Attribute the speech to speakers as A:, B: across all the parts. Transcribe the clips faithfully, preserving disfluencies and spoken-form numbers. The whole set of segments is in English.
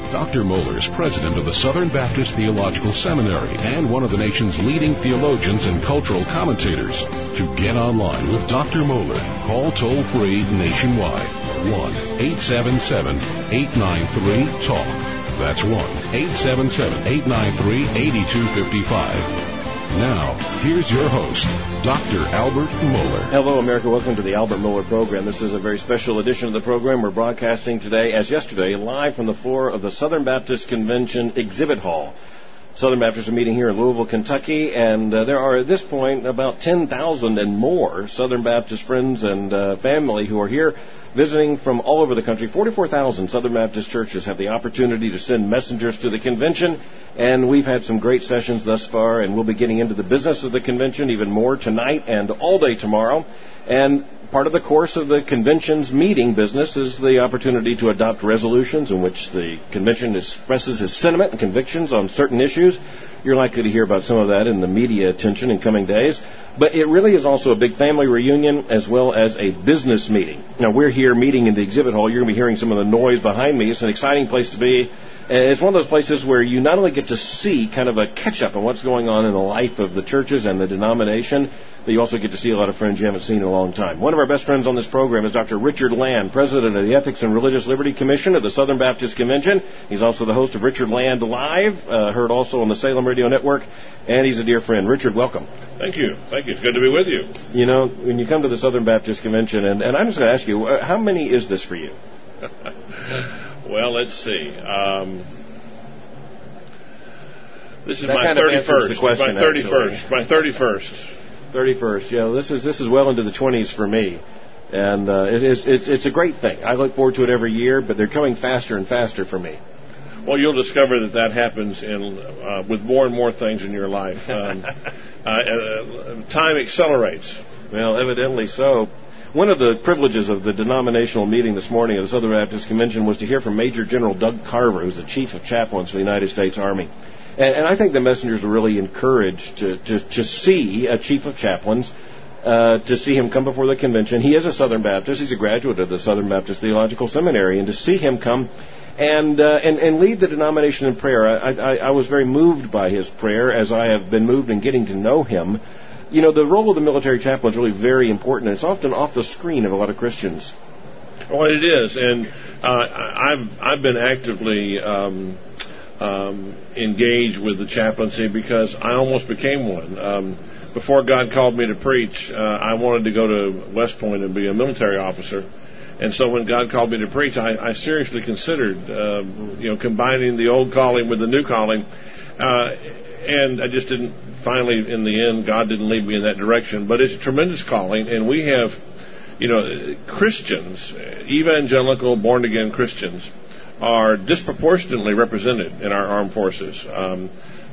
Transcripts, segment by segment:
A: Doctor Moeller is president of the Southern Baptist Theological Seminary and one of the nation's leading theologians and cultural commentators. To get online with Doctor Moeller, call toll-free nationwide, one eight seven seven, eight nine three, talk. That's one eight seven seven, eight nine three, eight two five five. Now, here's your host, Doctor Albert Moeller.
B: Hello, America. Welcome to the Albert Moeller program. This is a very special edition of the program. We're broadcasting today, as yesterday, live from the floor of the Southern Baptist Convention Exhibit Hall. Southern Baptists are meeting here in Louisville, Kentucky, and uh, there are at this point about ten thousand and more Southern Baptist friends and uh, family who are here visiting from all over the country. forty-four thousand Southern Baptist churches have the opportunity to send messengers to the convention, and we've had some great sessions thus far, and we'll be getting into the business of the convention even more tonight and all day tomorrow. And part of the course of the convention's meeting business is the opportunity to adopt resolutions in which the convention expresses its sentiment and convictions on certain issues. You're likely to hear about some of that in the media attention in coming days. But it really is also a big family reunion as well as a business meeting. Now, we're here meeting in the exhibit hall. You're going to be hearing some of the noise behind me. It's an exciting place to be. It's one of those places where you not only get to see kind of a catch-up on what's going on in the life of the churches and the denomination, but you also get to see a lot of friends you haven't seen in a long time. One of our best friends on this program is Doctor Richard Land, president of the Ethics and Religious Liberty Commission of the Southern Baptist Convention. He's also the host of Richard Land Live, uh, heard also on the Salem Radio Network, and he's a dear friend. Richard, welcome.
C: Thank you. Thank you. It's good to be with you.
B: You know, when you come to the Southern Baptist Convention, and, and I'm just going to ask you, uh, how many is this for you?
C: Well, let's see. Um, this is
B: that
C: my
B: kind
C: thirty-first.
B: The question,
C: my thirty-first.
B: Actually.
C: My thirty-first.
B: thirty-first. Yeah, this is this is well into the twenties for me, and uh, it is it's, it's a great thing. I look forward to it every year, but they're coming faster and faster for me.
C: Well, you'll discover that that happens in uh, with more and more things in your life. Um, uh, uh, time accelerates.
B: Well, evidently so. One of the privileges of the denominational meeting this morning at the Southern Baptist Convention was to hear from Major General Doug Carver, who's the Chief of Chaplains for the United States Army. And, and I think the messengers were really encouraged to, to, to see a Chief of Chaplains, uh, to see him come before the convention. He is a Southern Baptist. He's a graduate of the Southern Baptist Theological Seminary. And to see him come and uh, and, and lead the denomination in prayer, I, I, I was very moved by his prayer, as I have been moved in getting to know him. You know, the role of the military chaplain is really very important, and it's often off the screen of a lot of Christians.
C: Well, it is, and uh, I've I've been actively um, um, engaged with the chaplaincy because I almost became one. Um, before God called me to preach, uh, I wanted to go to West Point and be a military officer, and so when God called me to preach, I, I seriously considered, uh, you know, combining the old calling with the new calling, uh, and I just didn't. Finally, in the end, God didn't lead me in that direction. But it's a tremendous calling, and we have, you know, Christians, evangelical, born-again Christians, are disproportionately represented in our armed forces. Um,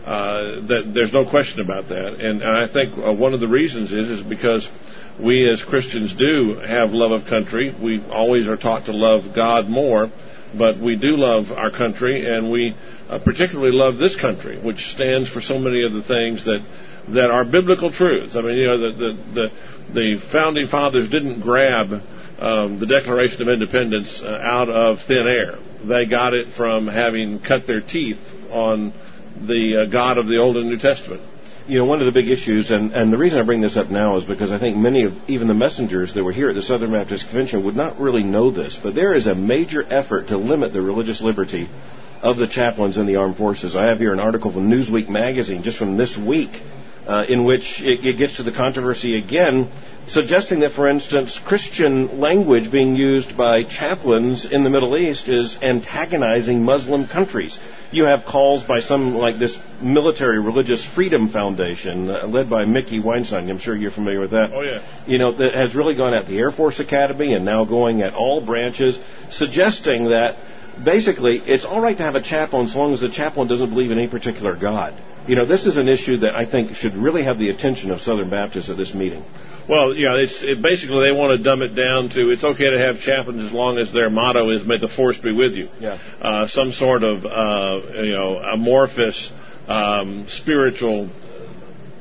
C: uh, that, there's no question about that. And, and I think uh, one of the reasons is is because we as Christians do have love of country. We always are taught to love God more, but we do love our country, and we uh, particularly love this country, which stands for so many of the things that that are biblical truths. I mean, you know, the the the, the founding fathers didn't grab um, the Declaration of Independence uh, out of thin air. They got it from having cut their teeth on the uh, God of the Old and New Testament.
B: You know, one of the big issues, and, and the reason I bring this up now is because I think many of even the messengers that were here at the Southern Baptist Convention would not really know this, but there is a major effort to limit the religious liberty of the chaplains in the armed forces. I have here an article from Newsweek magazine just from this week uh, in which it, it gets to the controversy again, suggesting that, for instance, Christian language being used by chaplains in the Middle East is antagonizing Muslim countries. You have calls by some like this Military Religious Freedom Foundation, uh, led by Mickey Weinstein. I'm sure you're familiar with that.
C: Oh, yeah.
B: You know, that has really gone at the Air Force Academy and now going at all branches, suggesting that basically it's all right to have a chaplain as long as the chaplain doesn't believe in any particular God. You know, this is an issue that I think should really have the attention of Southern Baptists at this meeting.
C: Well, yeah, it's it, basically they want to dumb it down to it's okay to have chaplains as long as their motto is "May the Force be with you."
B: Yeah.
C: Uh, some sort of uh, you know amorphous um, spiritual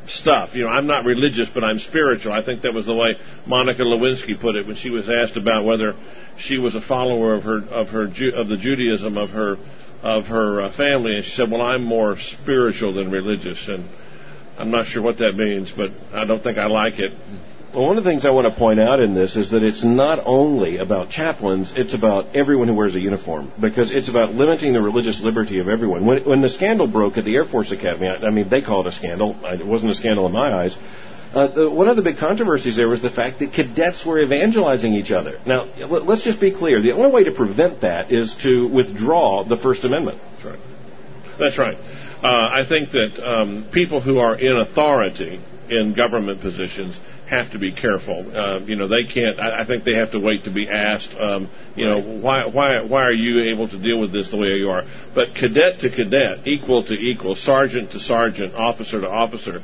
C: stuff. You know, I'm not religious, but I'm spiritual. I think that was the way Monica Lewinsky put it when she was asked about whether she was a follower of her of her of the Judaism of her of her uh, family, and she said, "Well, I'm more spiritual than religious," and I'm not sure what that means, but I don't think I like it.
B: Well, one of the things I want to point out in this is that it's not only about chaplains, it's about everyone who wears a uniform, because it's about limiting the religious liberty of everyone. When, when the scandal broke at the Air Force Academy, I, I mean, they call it a scandal. It wasn't a scandal in my eyes. Uh, the, one of the big controversies there was the fact that cadets were evangelizing each other. Now, let, let's just be clear. The only way to prevent that is to withdraw the First Amendment.
C: That's right. That's right. Uh, I think that um, people who are in authority in government positions have to be careful. Uh, you know, they can't. I, I think they have to wait to be asked. Um, you right. know, why, why, why are you able to deal with this the way you are? But cadet to cadet, equal to equal, sergeant to sergeant, officer to officer,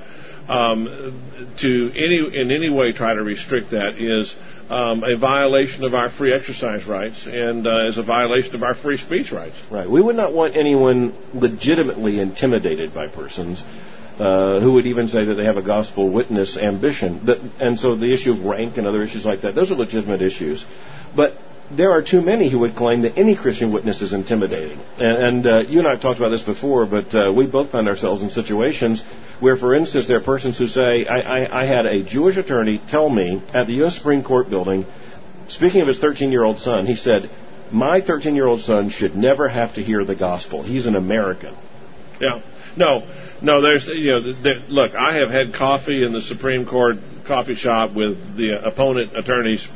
C: um, to any in any way try to restrict that is um, a violation of our free exercise rights and uh, is a violation of our free speech rights.
B: Right. We would not want anyone legitimately intimidated by persons. Uh, who would even say that they have a gospel witness ambition. That, and so the issue of rank and other issues like that, those are legitimate issues. But there are too many who would claim that any Christian witness is intimidating. And, and uh, you and I have talked about this before, but uh, we both found ourselves in situations where, for instance, there are persons who say, I, I, I had a Jewish attorney tell me at the U S Supreme Court building, speaking of his thirteen-year-old son, he said, my thirteen-year-old son should never have to hear the gospel. He's an American.
C: Yeah. No, no. There's, you know, there, look. I have had coffee in the Supreme Court coffee shop with the opponent attorneys,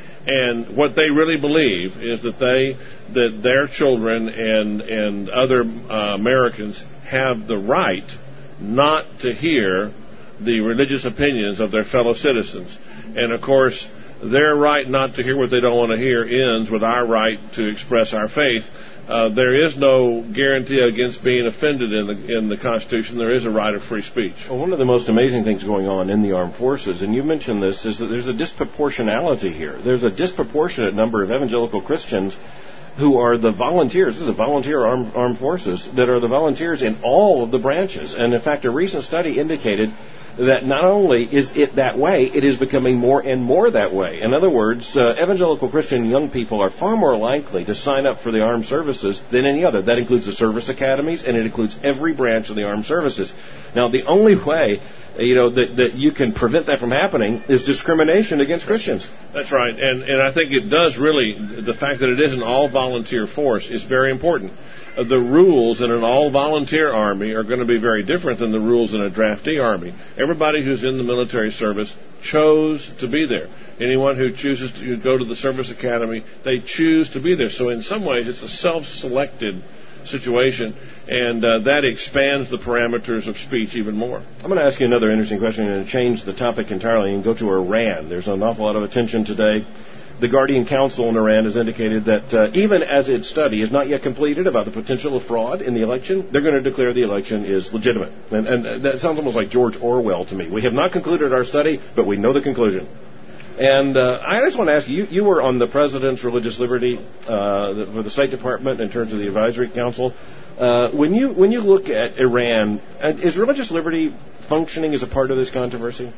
C: and what they really believe is that they, that their children and and other uh, Americans have the right not to hear the religious opinions of their fellow citizens, and of course, their right not to hear what they don't want to hear ends with our right to express our faith. Uh, there is no guarantee against being offended in the in the Constitution. There is a right of free speech.
B: Well, one of the most amazing things going on in the armed forces, and you mentioned this, is that there's a disproportionality here. There's a disproportionate number of evangelical Christians who are the volunteers. This is a volunteer armed, armed forces that are the volunteers in all of the branches. And in fact, a recent study indicated that not only is it that way, it is becoming more and more that way. In other words, uh, evangelical Christian young people are far more likely to sign up for the armed services than any other. That includes the service academies, and it includes every branch of the armed services. Now, the only way, you know, that, that you can prevent that from happening is discrimination against Christians.
C: That's right, and and I think it does really, the fact that it is an all-volunteer force is very important. Uh, the rules in an all-volunteer army are going to be very different than the rules in a draftee army. Everybody who's in the military service chose to be there. Anyone who chooses to go to the service academy, they choose to be there. So in some ways, it's a self-selected situation, and uh, that expands the parameters of speech even more.
B: I'm going to ask you another interesting question and change the topic entirely and go to Iran. There's an awful lot of attention today. The Guardian Council in Iran has indicated that uh, even as its study is not yet completed about the potential of fraud in the election, they're going to declare the election is legitimate. And, and that sounds almost like George Orwell to me. We have not concluded our study, but we know the conclusion. And uh, I just want to ask you, you were on the President's Religious Liberty uh, for the State Department in terms of the Advisory Council. Uh, when you when you look at Iran, is religious liberty functioning as a part of this controversy?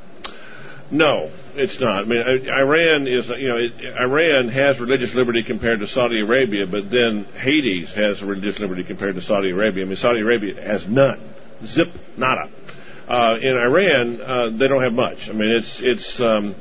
C: No, it's not. I mean, Iran is, you know, it, Iran has religious liberty compared to Saudi Arabia, but then Hades has religious liberty compared to Saudi Arabia. I mean, Saudi Arabia has none. Zip, nada. Uh, in Iran, uh, they don't have much. I mean, it's it's um,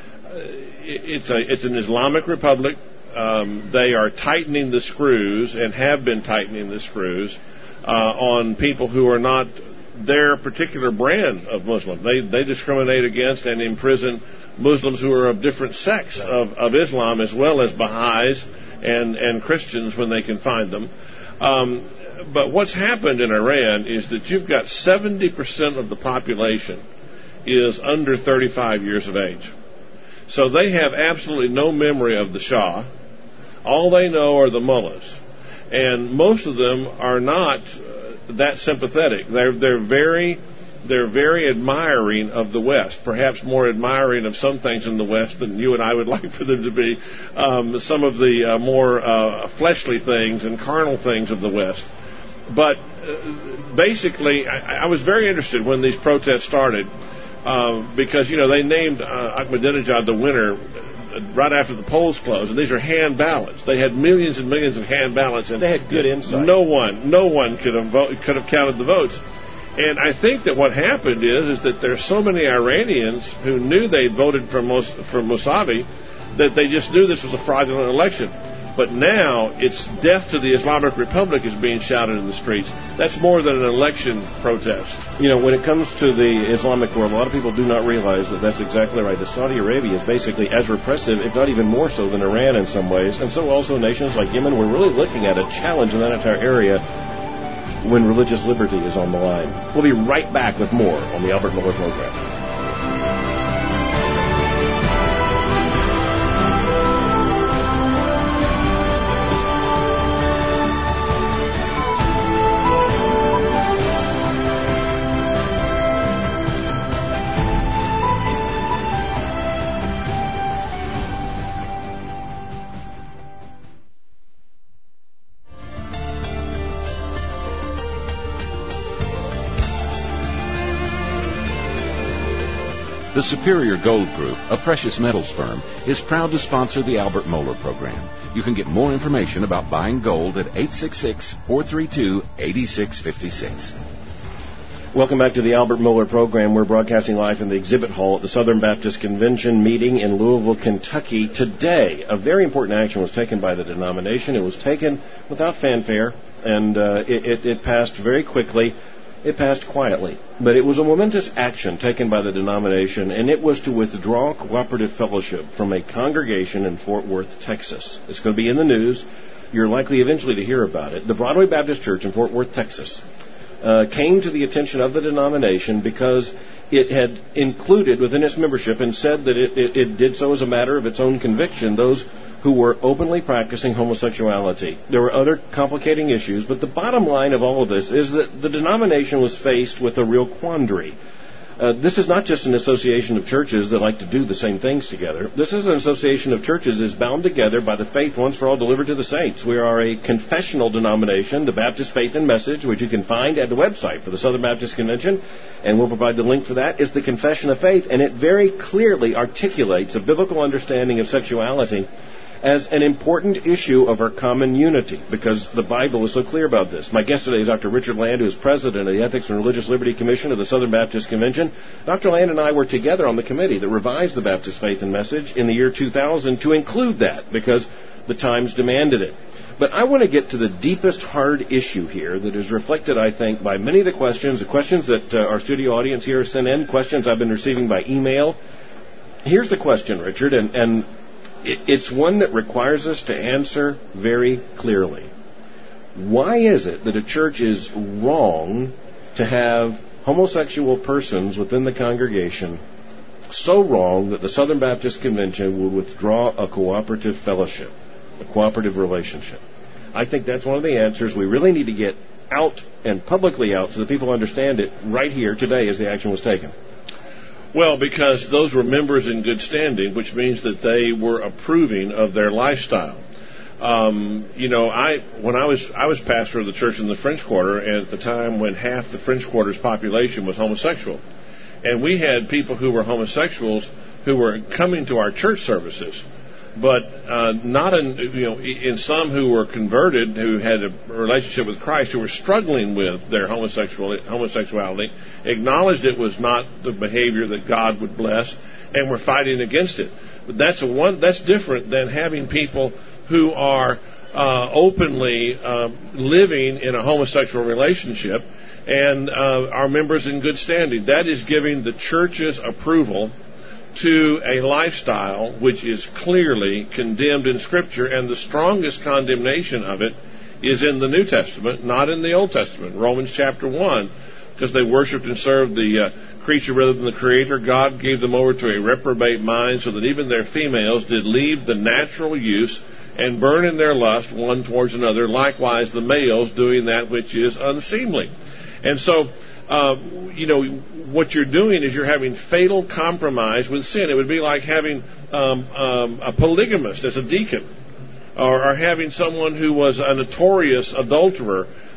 C: it's a it's an Islamic republic. Um, they are tightening the screws and have been tightening the screws uh, on people who are not their particular brand of Muslim. They they discriminate against and imprison Muslims who are of different sects of, of Islam, as well as Baha'is and, and Christians when they can find them. Um, but what's happened in Iran is that you've got seventy percent of the population is under thirty-five years of age. So they have absolutely no memory of the Shah. All they know are the mullahs. And most of them are not that sympathetic. They're they're very they're very admiring of the West, perhaps more admiring of some things in the West than you and I would like for them to be. Um, some of the uh, more uh, fleshly things and carnal things of the West, but uh, basically, I, I was very interested when these protests started uh, because, you know, they named uh, Ahmadinejad the winner right after the polls closed, and these are hand ballots. They had millions and millions of hand ballots, and
B: they had good insight.
C: No one, no one could have vote, could have counted the votes. And I think that what happened is, is that there's so many Iranians who knew they'd voted for Mos- for Mousavi that they just knew this was a fraudulent election. But now it's death to the Islamic Republic is being shouted in the streets. That's more than an election protest.
B: You know, when it comes to the Islamic world, a lot of people do not realize that that's exactly right. That Saudi Arabia is basically as repressive, if not even more so, than Iran in some ways. And so also nations like Yemen. We're really looking at a challenge in that entire area when religious liberty is on the line. We'll be right back with more on the Albert Mohler Program.
A: The Superior Gold Group, a precious metals firm, is proud to sponsor the Albert Mohler Program. You can get more information about buying gold at eight six six, four three two, eight six five six.
B: Welcome back to the Albert Mohler Program. We're broadcasting live in the exhibit hall at the Southern Baptist Convention meeting in Louisville, Kentucky. Today, a very important action was taken by the denomination. It was taken without fanfare, and uh, it, it, it passed very quickly. It passed quietly, but it was a momentous action taken by the denomination, and it was to withdraw cooperative fellowship from a congregation in Fort Worth, Texas. It's going to be in the news. You're likely eventually to hear about it. The Broadway Baptist Church in Fort Worth, Texas, uh, came to the attention of the denomination because it had included within its membership and said that it, it, it did so as a matter of its own conviction those who were openly practicing homosexuality. There were other complicating issues, but the bottom line of all of this is that the denomination was faced with a real quandary. Uh, this is not just an association of churches that like to do the same things together. This is an association of churches that is bound together by the faith once for all delivered to the saints. We are a confessional denomination, the Baptist Faith and Message, which you can find at the website for the Southern Baptist Convention, and we'll provide the link for that. It's the Confession of Faith, and it very clearly articulates a biblical understanding of sexuality as an important issue of our common unity, because the Bible is so clear about this. My guest today is Doctor Richard Land, who is president of the Ethics and Religious Liberty Commission of the Southern Baptist Convention. Doctor Land and I were together on the committee that revised the Baptist Faith and Message in the year two thousand to include that, because the times demanded it. But I want to get to the deepest hard issue here that is reflected, I think, by many of the questions, the questions that uh, our studio audience here sent in, questions I've been receiving by email. Here's the question, Richard, and, and it's one that requires us to answer very clearly. Why is it that a church is wrong to have homosexual persons within the congregation, so wrong that the Southern Baptist Convention would withdraw a cooperative fellowship, a cooperative relationship? I think that's one of the answers we really need to get out and publicly out so that people understand it right here today as the action was taken.
C: Well, because those were members in good standing, which means that they were approving of their lifestyle. Um, you know, I when I was I was pastor of the church in the French Quarter, and at the time when half the French Quarter's population was homosexual, and we had people who were homosexuals who were coming to our church services, but uh, not in you know in some who were converted, who had a relationship with Christ, who were struggling with their homosexual homosexuality, acknowledged it was not the behavior that God would bless, and were fighting against it. But that's a one that's different than having people who are uh, openly uh, living in a homosexual relationship and uh, are members in good standing. That is giving the church's approval to a lifestyle which is clearly condemned in Scripture, and the strongest condemnation of it is in the New Testament, not in the Old Testament. Romans chapter one, because they worshipped and served the uh, creature rather than the Creator, God gave them over to a reprobate mind, so that even their females did leave the natural use and burn in their lust one towards another, likewise the males doing that which is unseemly. And so, uh, you know, what you're doing is you're having fatal compromise with sin. It would be like having um, um, a polygamist as a deacon, or, or having someone who was a notorious adulterer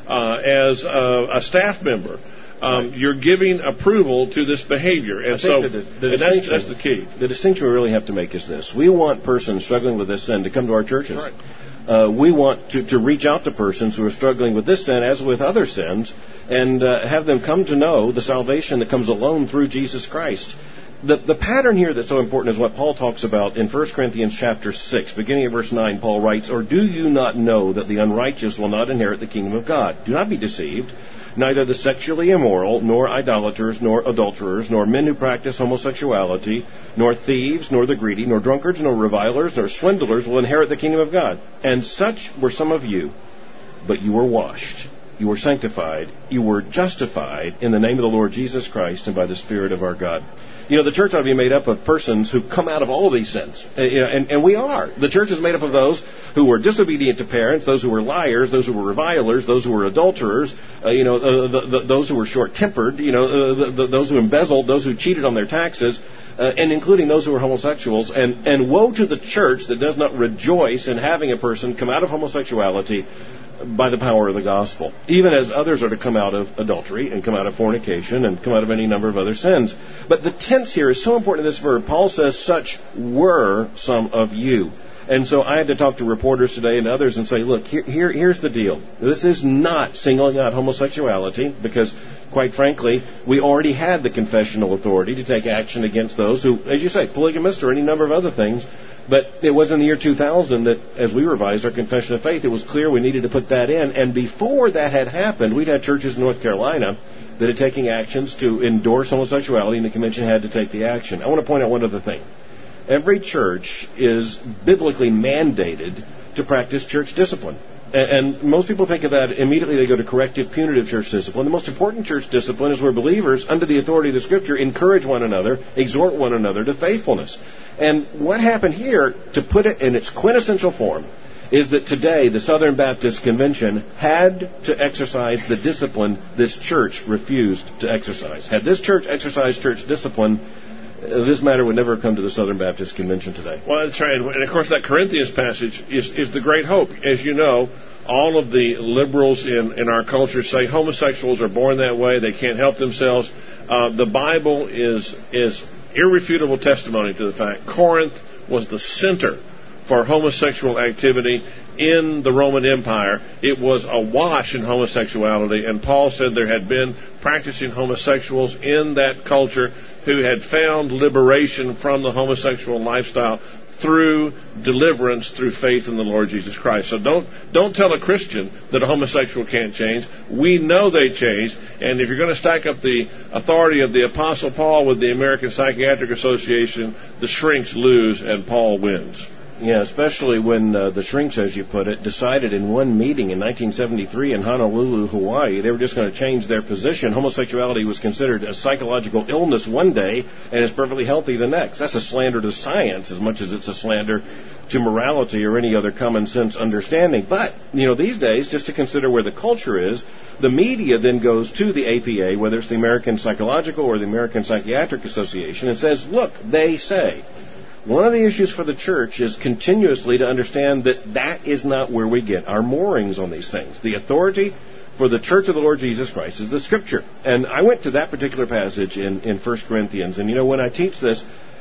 C: uh, as a, a staff member. Um, right. You're giving approval to this behavior, and so
B: the, the
C: and that's, that's the key.
B: The distinction we really have to make is this: we want persons struggling with this sin to come to our churches.
C: Right.
B: Uh, we want to, to reach out to persons who are struggling with this sin, as with other sins, and uh, have them come to know the salvation that comes alone through Jesus Christ. The, the pattern here that's so important is what Paul talks about in First Corinthians chapter six, beginning at verse nine. Paul writes, "Or do you not know that the unrighteous will not inherit the kingdom of God? Do not be deceived. Neither the sexually immoral, nor idolaters, nor adulterers, nor men who practice homosexuality, nor thieves, nor the greedy, nor drunkards, nor revilers, nor swindlers will inherit the kingdom of God. And such were some of you, but you were washed, you were sanctified, you were justified in the name of the Lord Jesus Christ and by the Spirit of our God." You know, the church ought to be made up of persons who come out of all of these sins. Uh, you know, and, and we are. The church is made up of those who were disobedient to parents, those who were liars, those who were revilers, those who were adulterers, uh, you know, uh, the, the, those who were short-tempered, you know, uh, the, the, those who embezzled, those who cheated on their taxes, uh, and including those who were homosexuals. And, and woe to the church that does not rejoice in having a person come out of homosexuality by the power of the gospel, even as others are to come out of adultery and come out of fornication and come out of any number of other sins. But the tense here is so important in this verb. Paul says, "Such were some of you." And so I had to talk to reporters today and others and say, look, here, here, here's the deal. This is not singling out homosexuality because, quite frankly, we already had the confessional authority to take action against those who, as you say, polygamists or any number of other things. But it was in the year two thousand that, as we revised our confession of faith, it was clear we needed to put that in. And before that had happened, we'd had churches in North Carolina that had taken actions to endorse homosexuality, and the convention had to take the action. I want to point out one other thing. Every church is biblically mandated to practice church discipline. And most people think of that, immediately they go to corrective, punitive church discipline. The most important church discipline is where believers, under the authority of the Scripture, encourage one another, exhort one another to faithfulness. And what happened here, to put it in its quintessential form, is that today the Southern Baptist Convention had to exercise the discipline this church refused to exercise. Had this church exercised church discipline, this matter would never come to the Southern Baptist Convention today.
C: Well, that's right. And, of course, that Corinthians passage is, is the great hope. As you know, all of the liberals in, in our culture say homosexuals are born that way. They can't help themselves. Uh, the Bible is is irrefutable testimony to the fact Corinth was the center for homosexual activity in the Roman Empire. It was awash in homosexuality, and Paul said there had been practicing homosexuals in that culture who had found liberation from the homosexual lifestyle through deliverance through faith in the Lord Jesus Christ. So don't don't tell a Christian that a homosexual can't change. We know they change, and if you're going to stack up the authority of the Apostle Paul with the American Psychiatric Association, the shrinks lose and Paul wins.
B: Yeah, especially when uh, the shrinks, as you put it, decided in one meeting in nineteen seventy-three in Honolulu, Hawaii, they were just going to change their position. Homosexuality was considered a psychological illness one day and is perfectly healthy the next. That's a slander to science as much as it's a slander to morality or any other common sense understanding. But, you know, these days, just to consider where the culture is, the media then goes to the A P A, whether it's the American Psychological or the American Psychiatric Association, and says, look, they say. One of the issues for the church is continuously to understand that that is not where we get our moorings on these things. The authority for the church of the Lord Jesus Christ is the Scripture. And I went to that particular passage in, in First Corinthians. And, you know, when I teach this,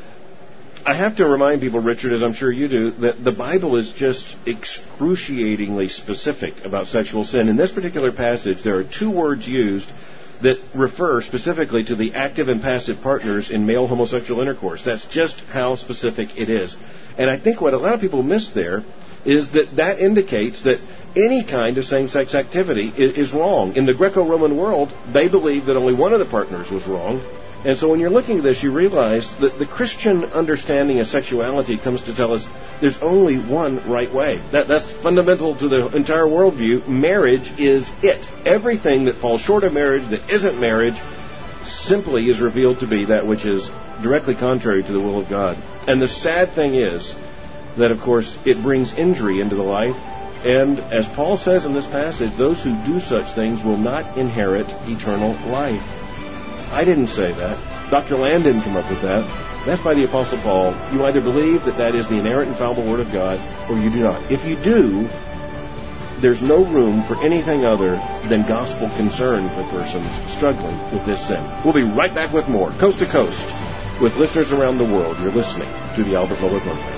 B: I have to remind people, Richard, as I'm sure you do, that the Bible is just excruciatingly specific about sexual sin. In this particular passage, there are two words used that refer specifically to the active and passive partners in male homosexual intercourse. That's just how specific it is. And I think what a lot of people miss there is that that indicates that any kind of same-sex activity is, is wrong. In the Greco-Roman world, they believed that only one of the partners was wrong. And so when you're looking at this, you realize that the Christian understanding of sexuality comes to tell us there's only one right way. That, that's fundamental to the entire worldview. Marriage is it. Everything that falls short of marriage, that isn't marriage, simply is revealed to be that which is directly contrary to the will of God. And the sad thing is that, of course, it brings injury into the life. And as Paul says in this passage, those who do such things will not inherit eternal life. I didn't say that. Doctor Land didn't come up with that. That's by the Apostle Paul. You either believe that that is the inerrant, infallible Word of God, or you do not. If you do, there's no room for anything other than gospel concern for persons struggling with this sin. We'll be right back with more, Coast to Coast, with listeners around the world. You're listening to the Albert Mohler Program.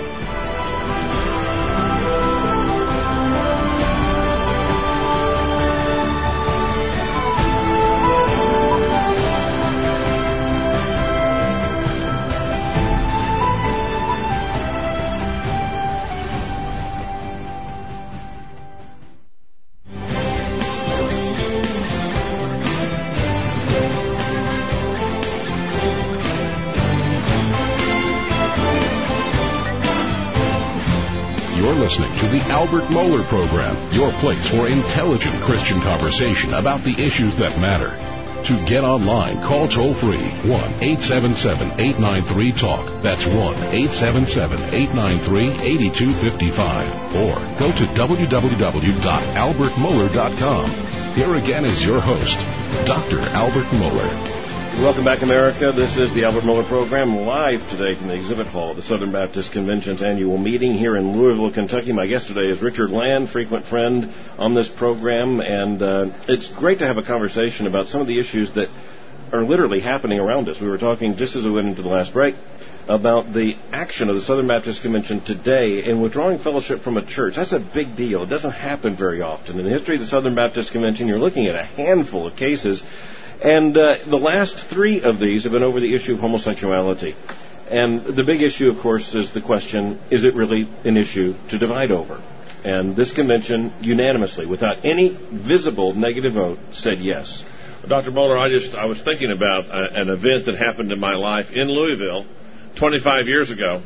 A: Listening to the Albert Mohler Program, your place for intelligent Christian conversation about the issues that matter. To get online, call toll-free one eight seven seven, eight nine three, TALK. That's one eight seven seven, eight nine three, eight two five five. Or go to w w w dot albert mohler dot com. Here again is your host, Doctor Albert Mohler.
B: Welcome back, America. This is the Albert Mohler Program, live today from the exhibit hall of the Southern Baptist Convention's annual meeting here in Louisville, Kentucky. My guest today is Richard Land, frequent friend on this program, and uh, it's great to have a conversation about some of the issues that are literally happening around us. We were talking, just as we went into the last break, about the action of the Southern Baptist Convention today in withdrawing fellowship from a church. That's a big deal. It doesn't happen very often. In the history of the Southern Baptist Convention, you're looking at a handful of cases. And uh, the last three of these have been over the issue of homosexuality. And the big issue, of course, is the question, is it really an issue to divide over? And this convention unanimously, without any visible negative vote, said yes.
C: Doctor Mohler, I just I was thinking about a, an event that happened in my life in Louisville twenty-five years ago.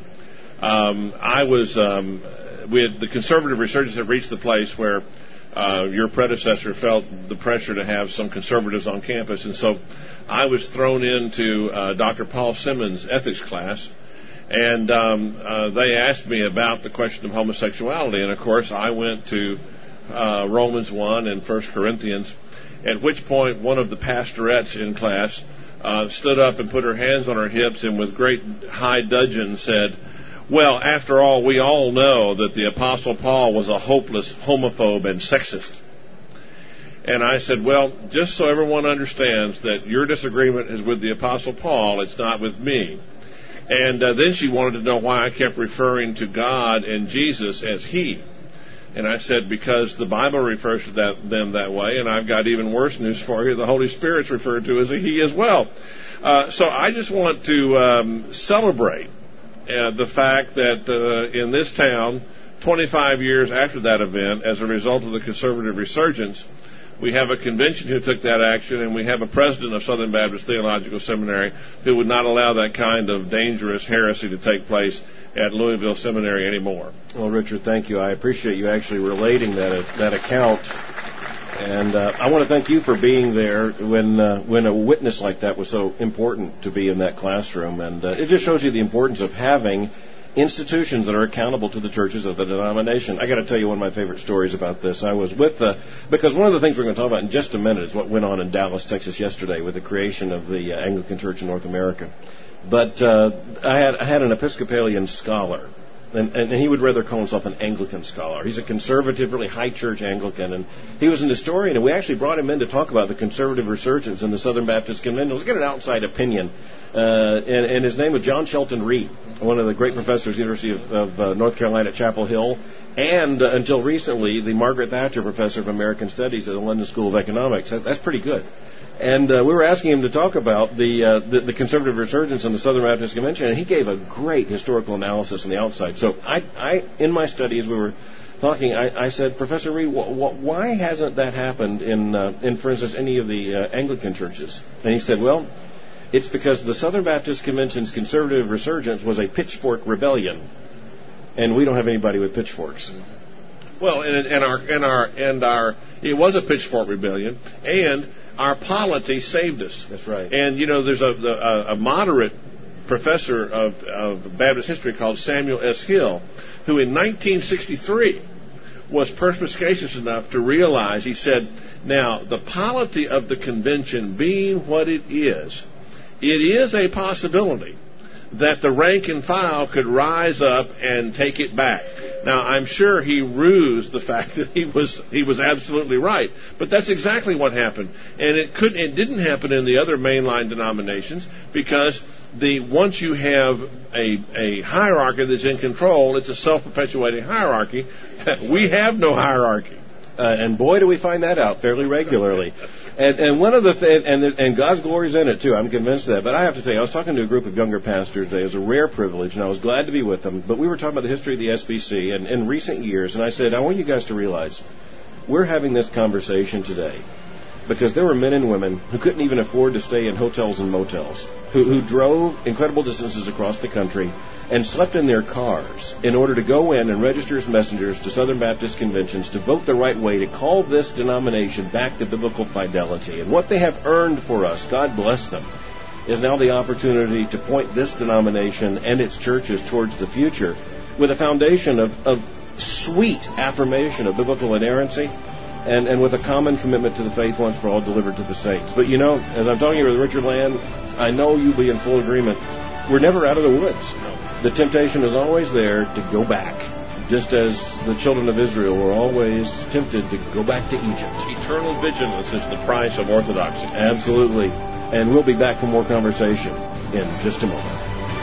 C: Um, I was, um, we had, the conservative resurgence had reached the place where Uh, your predecessor felt the pressure to have some conservatives on campus, and so I was thrown into uh, Doctor Paul Simmons' ethics class, and um, uh, they asked me about the question of homosexuality, and of course I went to uh, Romans one and First Corinthians, at which point one of the pastorettes in class uh, stood up and put her hands on her hips and with great high dudgeon said, "Well, after all, we all know that the Apostle Paul was a hopeless homophobe and sexist." And I said, well, just so everyone understands that your disagreement is with the Apostle Paul, it's not with me. And uh, then she wanted to know why I kept referring to God and Jesus as he. And I said, because the Bible refers to that, them that way, and I've got even worse news for you. The Holy Spirit's referred to as a he as well. Uh, so I just want to um, celebrate Uh, the fact that uh, in this town, twenty-five years after that event, as a result of the conservative resurgence, we have a convention who took that action, and we have a president of Southern Baptist Theological Seminary who would not allow that kind of dangerous heresy to take place at Louisville Seminary anymore.
B: Well, Richard, thank you. I appreciate you actually relating that uh, that account. And uh, I want to thank you for being there when uh, when a witness like that was so important to be in that classroom. And uh, it just shows you the importance of having institutions that are accountable to the churches of the denomination. I got to tell you one of my favorite stories about this. I was with, uh, because one of the things we're going to talk about in just a minute is what went on in Dallas, Texas yesterday with the creation of the uh, Anglican Church in North America. But uh, I had I had an Episcopalian scholar. And, and he would rather call himself an Anglican scholar. He's a conservative, really high church Anglican. And he was an historian, and we actually brought him in to talk about the conservative resurgence in the Southern Baptist Convention. Let's get an outside opinion. Uh, and, and his name was John Shelton Reed, one of the great professors at the University of, of uh, North Carolina at Chapel Hill, and uh, until recently, the Margaret Thatcher Professor of American Studies at the London School of Economics. That, that's pretty good. And uh, we were asking him to talk about the, uh, the the conservative resurgence in the Southern Baptist Convention, and he gave a great historical analysis on the outside. So I, I in my study, as we were talking, I, I said, Professor Reed, wh- wh- why hasn't that happened in, uh, in, for instance, any of the uh, Anglican churches? And he said, well, it's because the Southern Baptist Convention's conservative resurgence was a pitchfork rebellion, and we don't have anybody with pitchforks.
C: Well, and, and our and our and our it was a pitchfork rebellion, and our polity saved us.
B: That's right.
C: And you know, there's a a, a moderate professor of, of Baptist history called Samuel S. Hill, who in nineteen sixty-three was perspicacious enough to realize, he said, now, the polity of the convention being what it is, it is a possibility that the rank and file could rise up and take it back. Now, I'm sure he rused the fact that he was he was absolutely right, but that's exactly what happened. And it couldn't, it didn't happen in the other mainline denominations because the once you have a a hierarchy that's in control, it's a self-perpetuating hierarchy. We have no hierarchy.
B: Uh, and boy, do we find that out fairly regularly. And, and one of the th- and and God's glory's in it too. I'm convinced of that. But I have to tell you, I was talking to a group of younger pastors today. It was a rare privilege, and I was glad to be with them. But we were talking about the history of the S B C and in recent years, and I said, I want you guys to realize we're having this conversation today because there were men and women who couldn't even afford to stay in hotels and motels, who, who drove incredible distances across the country and slept in their cars in order to go in and register as messengers to Southern Baptist conventions to vote the right way, to call this denomination back to biblical fidelity. And what they have earned for us, God bless them, is now the opportunity to point this denomination and its churches towards the future with a foundation of, of sweet affirmation of biblical inerrancy and, and with a common commitment to the faith once for all delivered to the saints. But you know, as I'm talking with Richard Land, I know you'll be in full agreement. We're never out of the woods. The temptation is always there to go back, just as the children of Israel were always tempted to go back to Egypt.
C: Eternal vigilance is the price of orthodoxy.
B: Absolutely. And we'll be back for more conversation in just a moment.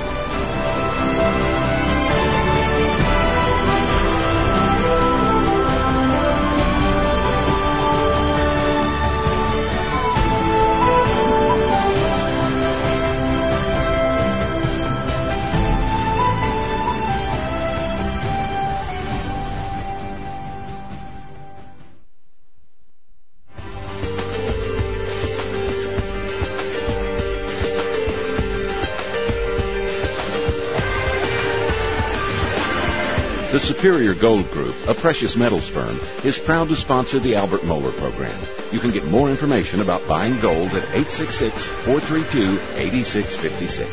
A: The Superior Gold Group, a precious metals firm, is proud to sponsor the Albert Mohler program. You can get more information about buying gold at eight six six, four three two, eight six five six.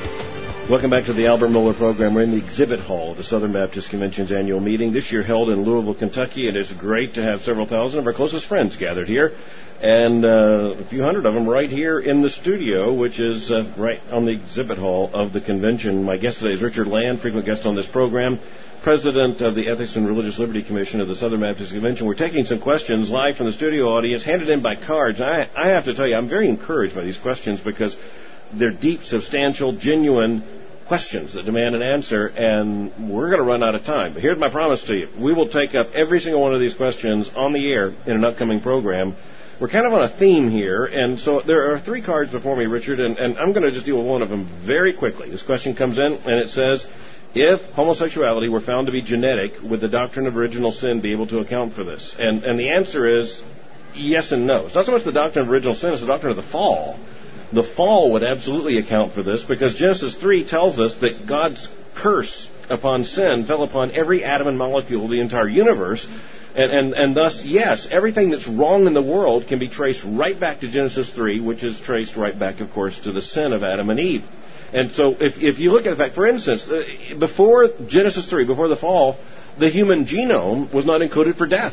B: Welcome back to the Albert Mohler program. We're in the exhibit hall of the Southern Baptist Convention's annual meeting, this year held in Louisville, Kentucky. It is great to have several thousand of our closest friends gathered here, and uh, a few hundred of them right here in the studio, which is uh, right on the exhibit hall of the convention. My guest today is Richard Land, frequent guest on this program, President of the Ethics and Religious Liberty Commission of the Southern Baptist Convention. We're taking some questions live from the studio audience, handed in by cards. I, I have to tell you, I'm very encouraged by these questions because they're deep, substantial, genuine questions that demand an answer, and we're going to run out of time. But here's my promise to you. We will take up every single one of these questions on the air in an upcoming program. We're kind of on a theme here, and so there are three cards before me, Richard, and, and I'm going to just deal with one of them very quickly. This question comes in, and it says, if homosexuality were found to be genetic, would the doctrine of original sin be able to account for this? And, and the answer is yes and no. It's not so much the doctrine of original sin, it's the doctrine of the fall. The fall would absolutely account for this because Genesis three tells us that God's curse upon sin fell upon every atom and molecule of the entire universe. And, and, and thus, yes, everything that's wrong in the world can be traced right back to Genesis three, which is traced right back, of course, to the sin of Adam and Eve. And so if, if you look at the fact, for instance, uh, before Genesis three, before the fall, the human genome was not encoded for death.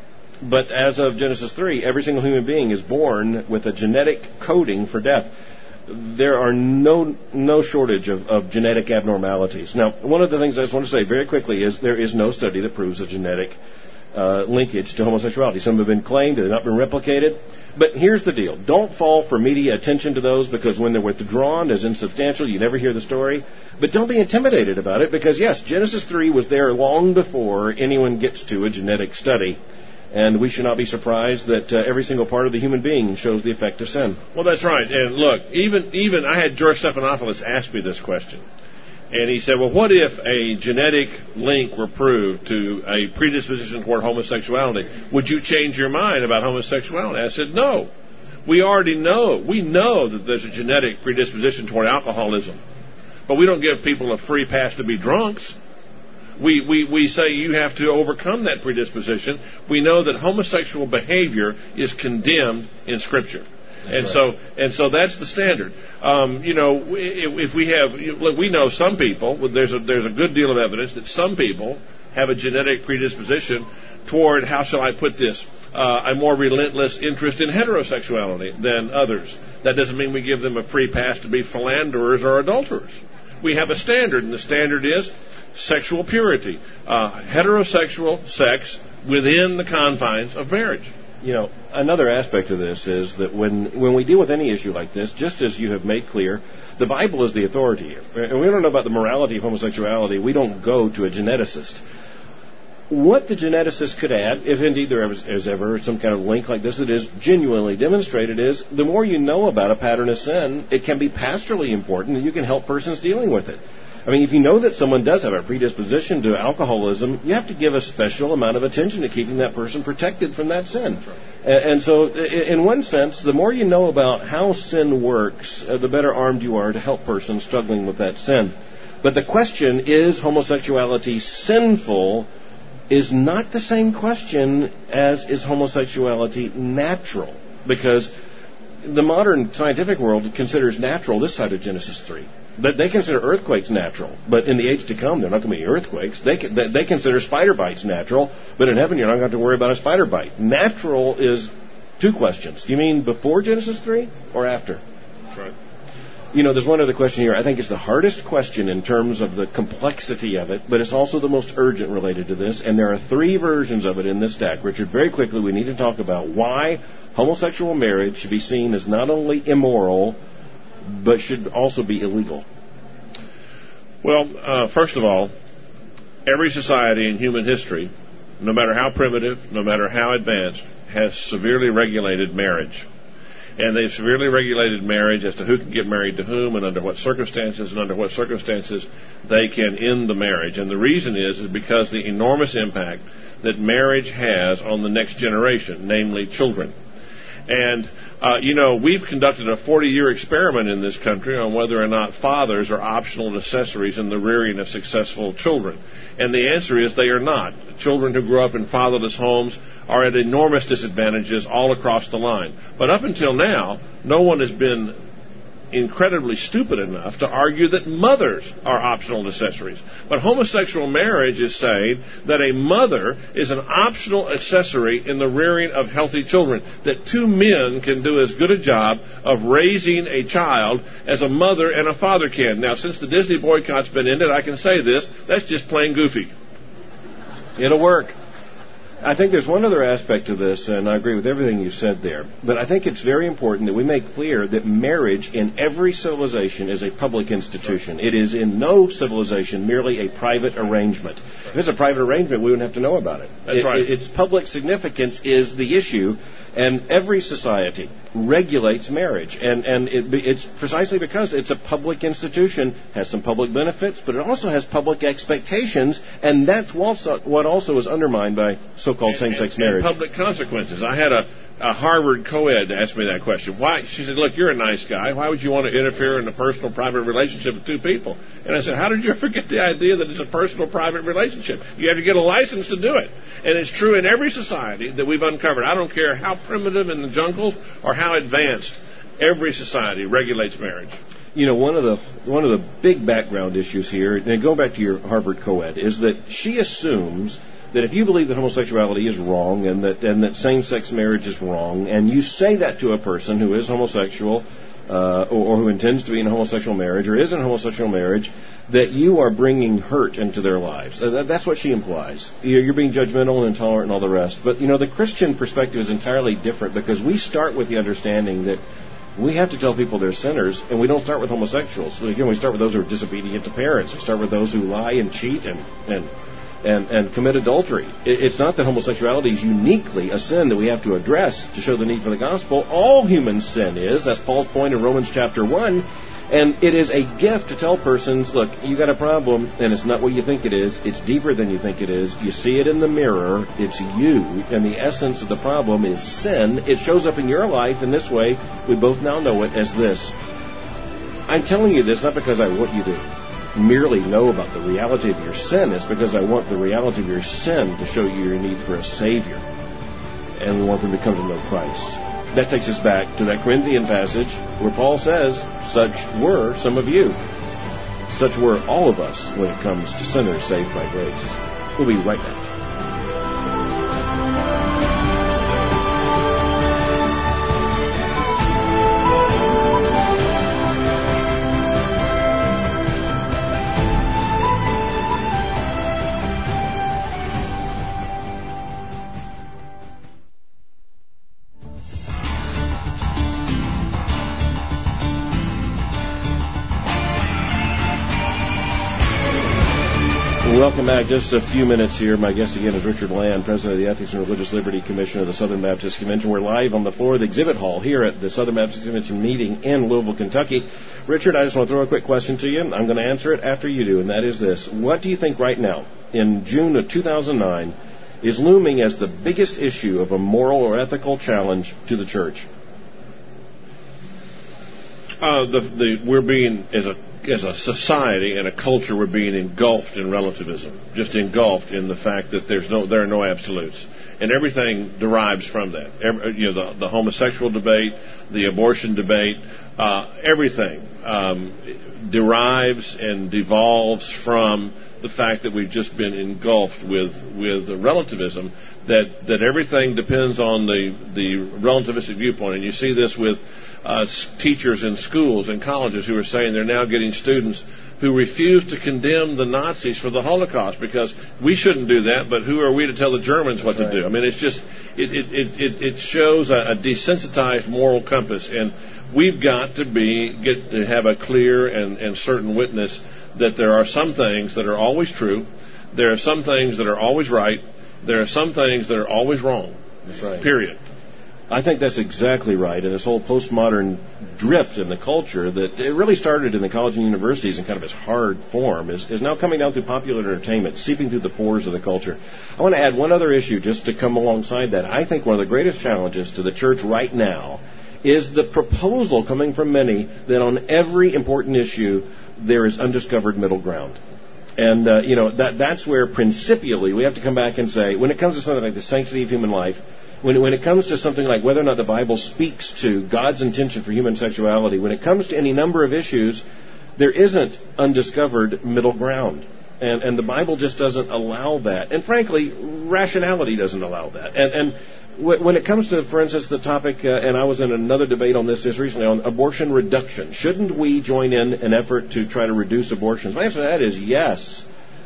B: But as of Genesis three, every single human being is born with a genetic coding for death. There are no no shortage of, of genetic abnormalities. Now, one of the things I just want to say very quickly is there is no study that proves a genetic uh, linkage to homosexuality. Some have been claimed, they've not been replicated. But here's the deal. Don't fall for media attention to those because when they're withdrawn as insubstantial, you never hear the story. But don't be intimidated about it because, yes, Genesis three was there long before anyone gets to a genetic study. And we should not be surprised that uh, every single part of the human being shows the effect of sin.
C: Well, that's right. And look, even even I had George Stephanopoulos ask me this question. And he said, well, what if a genetic link were proved to a predisposition toward homosexuality? Would you change your mind about homosexuality? I said, no. We already know. We know that there's a genetic predisposition toward alcoholism. But we don't give people a free pass to be drunks. We, we, we say you have to overcome that predisposition. We know that homosexual behavior is condemned in Scripture. That's and right. so and so that's the standard. Um, you know, if, if we have, look, we know some people, there's a, there's a good deal of evidence that some people have a genetic predisposition toward, how shall I put this, uh, a more relentless interest in heterosexuality than others. That doesn't mean we give them a free pass to be philanderers or adulterers. we have a standard, and the standard is sexual purity, uh, heterosexual sex within the confines of marriage.
B: You know, another aspect of this is that when, when we deal with any issue like this, just as you have made clear, the Bible is the authority. And we don't know about the morality of homosexuality. We don't go to a geneticist. What the geneticist could add, if indeed there is ever some kind of link like this that is genuinely demonstrated, is the more you know about a pattern of sin, it can be pastorally important, and you can help persons dealing with it. I mean, if you know that someone does have a predisposition to alcoholism, you have to give a special amount of attention to keeping that person protected from that sin.
C: Right.
B: And so, in one sense, the more you know about how sin works, the better armed you are to help persons struggling with that sin. But the question, is homosexuality sinful, is not the same question as is homosexuality natural. Because the modern scientific world considers natural this side of Genesis three. But they consider earthquakes natural. But in the age to come, there are not going to be earthquakes. They they consider spider bites natural. But in heaven, you're not going to have to worry about a spider bite. Natural is two questions. You mean before Genesis three or after?
C: That's right.
B: You know, there's one other question here. I think it's the hardest question in terms of the complexity of it, but it's also the most urgent related to this. And there are three versions of it in this stack. Richard, very quickly, we need to talk about why homosexual marriage should be seen as not only immoral, but should also be illegal.
C: Well, uh, first of all, every society in human history, no matter how primitive, no matter how advanced, has severely regulated marriage. And they've severely regulated marriage as to who can get married to whom and under what circumstances, and under what circumstances they can end the marriage. And the reason is, is because the enormous impact that marriage has on the next generation, namely children. And, uh, you know, we've conducted a forty-year experiment in this country on whether or not fathers are optional accessories in the rearing of successful children. And the answer is they are not. Children who grow up in fatherless homes are at enormous disadvantages all across the line. But up until now, no one has been incredibly stupid enough to argue that mothers are optional accessories. But homosexual marriage is saying that a mother is an optional accessory in the rearing of healthy children, that two men can do as good a job of raising a child as a mother and a father can. Now, since the Disney boycott's been ended, I can say this, that's just plain goofy.
B: It'll work. I think there's one other aspect to this, and I agree with everything you said there, but I think it's very important that we make clear that marriage in every civilization is a public institution. It is in no civilization merely a private arrangement. If it's a private arrangement, we wouldn't have to know about it.
C: That's
B: it,
C: right.
B: Its public significance is the issue, and every society regulates marriage, and, and it, it's precisely because it's a public institution, has some public benefits, but it also has public expectations, and that's what also is undermined by so-called
C: and,
B: same-sex
C: and,
B: marriage.
C: And public consequences. I had a, a Harvard co-ed ask me that question. Why? She said, look, you're a nice guy. Why would you want to interfere in a personal, private relationship with two people? And I said, how did you ever get the idea that it's a personal, private relationship? You have to get a license to do it. And it's true in every society that we've uncovered. I don't care how primitive in the jungles or how advanced, every society regulates marriage.
B: You know, one of the one of the big background issues here, and going back to your Harvard co-ed, is that she assumes that if you believe that homosexuality is wrong and that and that same-sex marriage is wrong, and you say that to a person who is homosexual uh, or, or who intends to be in a homosexual marriage or is in a homosexual marriage, that you are bringing hurt into their lives. Uh, that's what she implies. You're, you're being judgmental and intolerant and all the rest. But, you know, the Christian perspective is entirely different because we start with the understanding that we have to tell people they're sinners, and we don't start with homosexuals. Again, we start with those who are disobedient to parents. We start with those who lie and cheat and and and, and commit adultery. It, it's not that homosexuality is uniquely a sin that we have to address to show the need for the gospel. All human sin is. That's Paul's point in Romans chapter one. And it is a gift to tell persons, look, you got a problem, and it's not what you think it is. It's deeper than you think it is. You see it in the mirror. It's you. And the essence of the problem is sin. It shows up in your life in this way. We both now know it as this. I'm telling you this not because I want you to merely know about the reality of your sin. It's because I want the reality of your sin to show you your need for a Savior. And we want them to come to know Christ. That takes us back to that Corinthian passage where Paul says, such were some of you. Such were all of us when it comes to sinners saved by grace. We'll be right back. welcome back. Just a few minutes here. My guest again is Richard Land, President of the Ethics and Religious Liberty Commission of the Southern Baptist Convention. We're live on the floor of the exhibit hall here at the Southern Baptist Convention meeting in Louisville, Kentucky. Richard, I just want to throw a quick question to you. I'm going to answer it after you do, and that is this. What do you think right now, in June of two thousand nine, is looming as the biggest issue of a moral or ethical challenge to the church?
C: Uh, the, the, we're being, as a as a society and a culture, we're being engulfed in relativism, just engulfed in the fact that there's no, there are no absolutes, and everything derives from that. Every, you know, the, the homosexual debate, the abortion debate, uh, everything um, derives and devolves from the fact that we've just been engulfed with with relativism. That that everything depends on the the relativistic viewpoint, and you see this with Uh, teachers in schools and colleges who are saying they're now getting students who refuse to condemn the Nazis for the Holocaust because we shouldn't do that, but who are we to tell the Germans what
B: That's
C: to
B: right.
C: do? I mean, it's just, it, it, it, it shows a, a desensitized moral compass, and we've got to be, get to have a clear and, and certain witness that there are some things that are always true, there are some things that are always right, there are some things that are always wrong.
B: That's right.
C: Period.
B: I think that's exactly right. And this whole postmodern drift in the culture that it really started in the college and universities in kind of its hard form is, is now coming down through popular entertainment, seeping through the pores of the culture. I want to add one other issue just to come alongside that. I think one of the greatest challenges to the church right now is the proposal coming from many that on every important issue there is undiscovered middle ground. And, uh, you know, that that's where principially we have to come back and say, when it comes to something like the sanctity of human life, When, when it comes to something like whether or not the Bible speaks to God's intention for human sexuality, when it comes to any number of issues, there isn't undiscovered middle ground. And, and the Bible just doesn't allow that. And frankly, rationality doesn't allow that. And, and w- when it comes to, for instance, the topic, uh, and I was in another debate on this just recently, on abortion reduction. Shouldn't we join in an effort to try to reduce abortions? My answer to that is yes.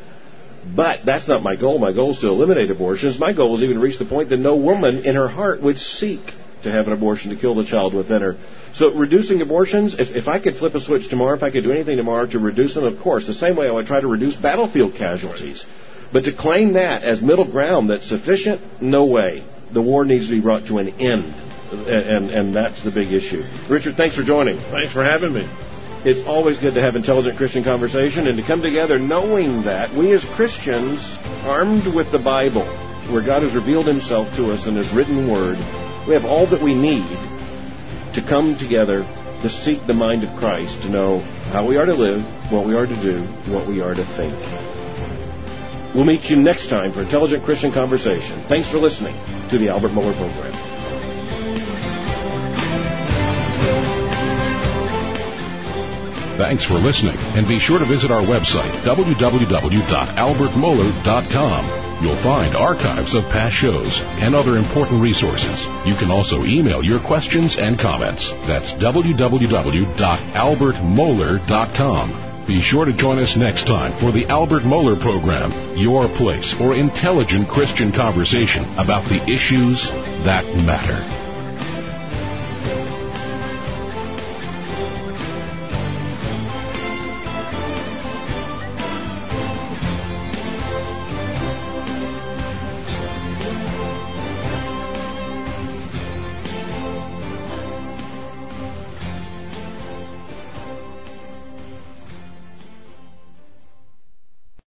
B: But that's not my goal. My goal is to eliminate abortions. My goal is even to reach the point that no woman in her heart would seek to have an abortion to kill the child within her. So reducing abortions, if, if I could flip a switch tomorrow, if I could do anything tomorrow to reduce them, of course, the same way I would try to reduce battlefield casualties. But to claim that as middle ground that's sufficient, no way. The war needs to be brought to an end. And, and, and that's the big issue. Richard, thanks for joining.
C: Thanks for having me.
B: It's always good to have intelligent Christian conversation and to come together knowing that we as Christians, armed with the Bible, where God has revealed himself to us in his written word, we have all that we need to come together to seek the mind of Christ, to know how we are to live, what we are to do, what we are to think. We'll meet you next time for Intelligent Christian Conversation. Thanks for listening to the Albert Mohler Program.
A: Thanks for listening, and be sure to visit our website, w w w dot albert mohler dot com. You'll find archives of past shows and other important resources. You can also email your questions and comments. That's w w w dot albert mohler dot com. Be sure to join us next time for the Albert Mohler Program, your place for intelligent Christian conversation about the issues that matter.